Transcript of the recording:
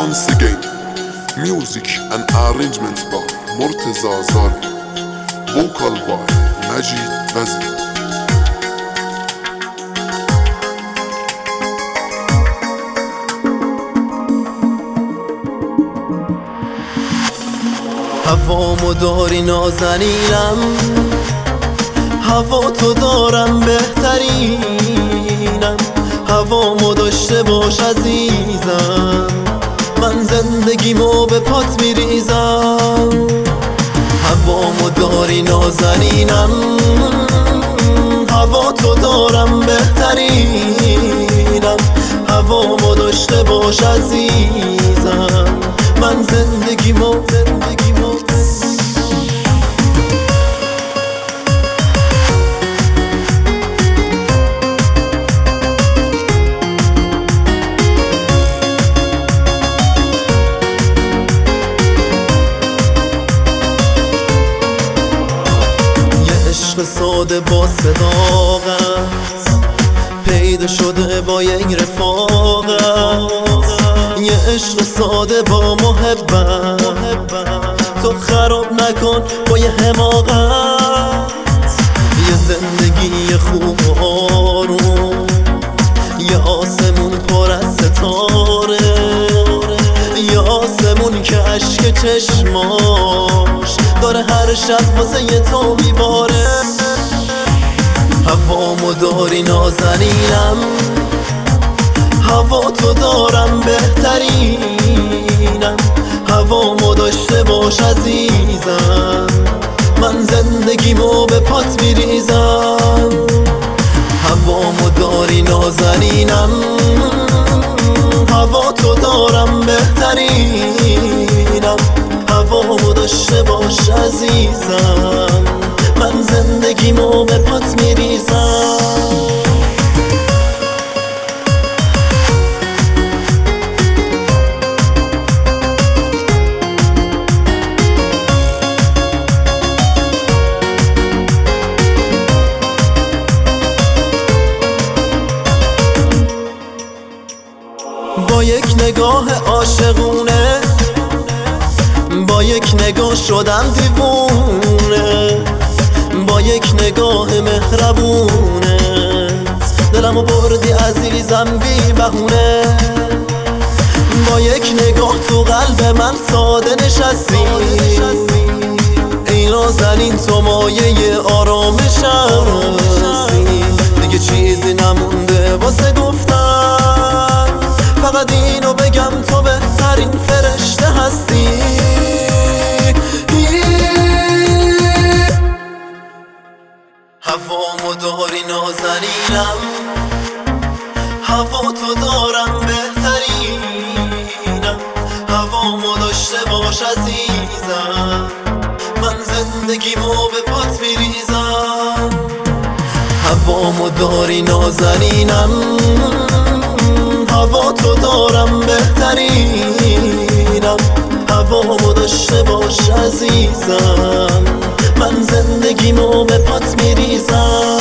once again. Music and arrangement by Murtaza Zari. Vocal by Majid Fazil. هوامو داری نازنینم، هوا تو دارم بهترینم. هوامو داشته باش عزیزم، من زندگیمو به پات میریزم. هوامو داری نازنینم، هوا تو دارم بهترینم. هوامو داشته باش عزیزم، من زندگیمو ساده با صداقت پیدا شده با یک رفاقت. یه عشق ساده با محبت تو خراب نکن با یه حماقت. یه زندگی خوب و آروم، یه آسمون پر از ستاره، یه آسمون که عشق چشماش داره هر شب واسه یه تو میباره. هوامو داری نازنینم، هوا تو دارم بهترینم. هوامو داشته باش عزیزم، من زندگیمو به پات میریزم. هوامو داری نازنینم، هوا تو دارم بهترینم. هوامو داشته باش عزیزم، من زندگیمو به پات میریزم. با یک نگاه عاشقونه، با یک نگاه شدم دیوونه. با یک نگاه مهربونه دلمو بردی عزیزم بی بهونه. با یک نگاه تو قلب من ساده نشستی. ای نازنین تو مایه آرامشم هستی. دیگه چیزی نمونده واسه گفتن، فقط اینو بگم تو بهترین فرشته هستی. هوامو داری نازنینم، هوا تو دارم بهترینم. هوامو داشته باش عزیزم، من زندگیمو به پات میریزم. هوامو داری نازنینم، هوا تو دارم بهترینم. هوامو داشته باش عزیزم، من زندگیمو به پات میریزم.